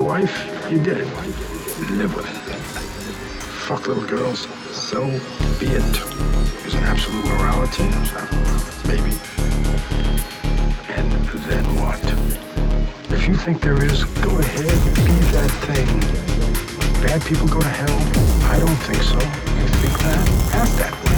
wife, you did it. Live with it. Fuck little girls, so be it. There's an absolute morality, maybe. And then what? If you think there is, go ahead, be that thing. Bad people go to hell? I don't think so. You think that? Ask that.